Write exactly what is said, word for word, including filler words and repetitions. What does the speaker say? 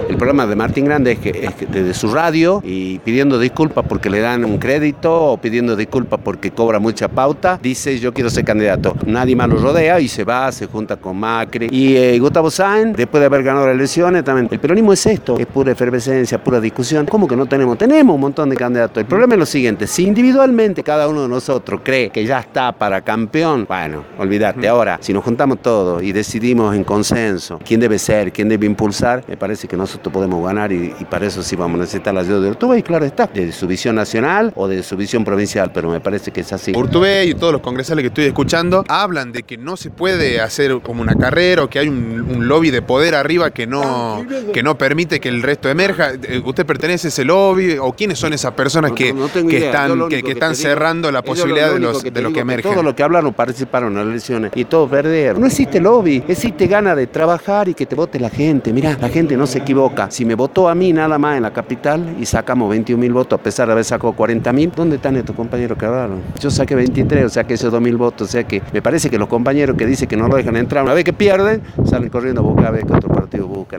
El problema de Martín Grande es que, es que desde su radio y pidiendo disculpas porque le dan un crédito o pidiendo disculpas porque cobra mucha pauta, dice yo quiero ser candidato. Nadie más lo rodea y se va, se junta con Macri. Y eh, Gustavo Sáenz, después de haber ganado las elecciones, también. El peronismo es esto, es pura efervescencia, pura discusión. ¿Cómo que no tenemos? Tenemos un montón de candidatos. El problema es lo siguiente, si individualmente cada uno de nosotros cree que ya está para campeón, bueno, olvídate. Ahora, si nos juntamos todos y decidimos en consenso quién debe ser, quién debe impulsar, me parece que nosotros podemos ganar y, y para eso sí vamos a necesitar la ayuda de Urtubey, y claro está, de su visión nacional o de su visión provincial, pero me parece que es así. Urtubey y todos los congresales que estoy escuchando hablan de que no se puede hacer como una carrera o que hay un, un lobby de poder arriba que no, que no permite que el resto emerja. ¿Usted pertenece a ese lobby o quiénes son esas personas que, no, no que están, que, que están cerrando la posibilidad de, los, de lo que emerge? Todos los que hablaron participaron en las elecciones y todos perdieron. No existe lobby, existe ganas de trabajar y que te vote la gente. Mirá, la gente no se equivoca. Si me votó a mí nada más en la capital y sacamos veintiún mil votos a pesar de haber sacado cuarenta mil, ¿dónde están estos compañeros que hablaron? Yo saqué veintitrés, o sea que esos dos mil votos, o sea que me parece que los compañeros que dicen que no lo dejan entrar, una vez que pierden, salen corriendo a buscar a ver qué otro partido buscan.